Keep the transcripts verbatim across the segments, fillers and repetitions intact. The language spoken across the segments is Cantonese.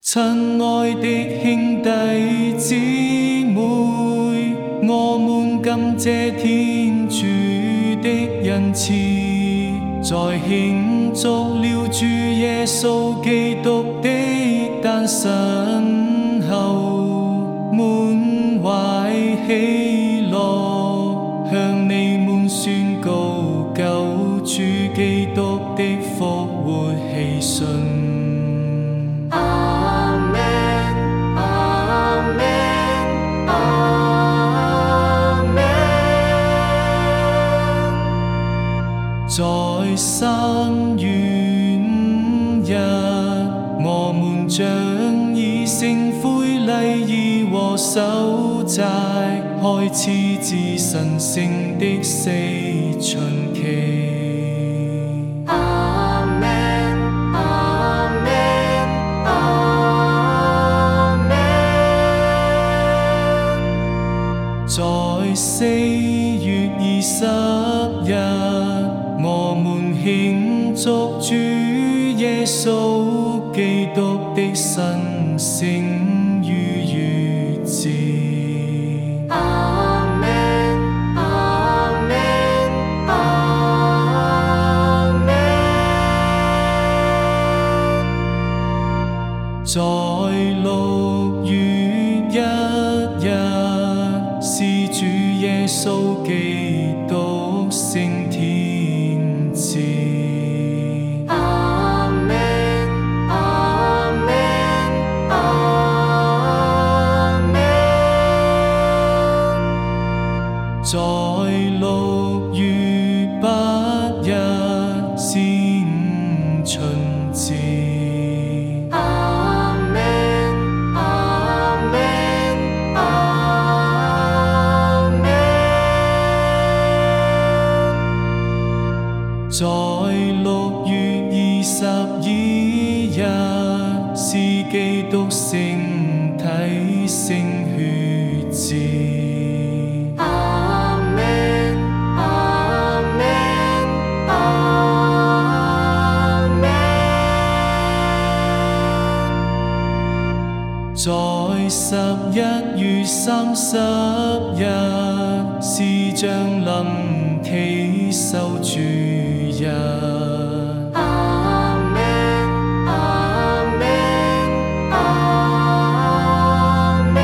亲爱的兄弟姊妹，我们感谢天主的恩赐，在庆祝了主耶稣基督的诞生後，滿懷喜樂，向你們宣告救主基督的復活喜訊。在三月日，我們將以聖灰禮儀和守齋開始至神聖的四旬期。阿們，阿們，阿們。在四月二十日，我們慶祝主耶穌基督的神聖逾越節。阿們，阿們，阿們。在六月一日，是主耶穌基督升天節。阿們，阿們，阿們。在六月八日，是五旬節。阿們，阿們，阿們。在六月二十二日，是基督聖體聖血節。阿們，阿們，阿們。在十一月三十日，是將臨期受主日。阿們，阿們，阿們。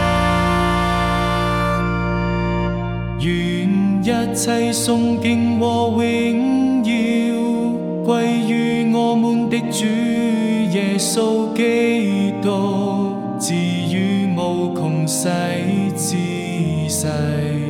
願一切崇敬和榮耀歸於我們的主耶穌基督，自於無窮世之世。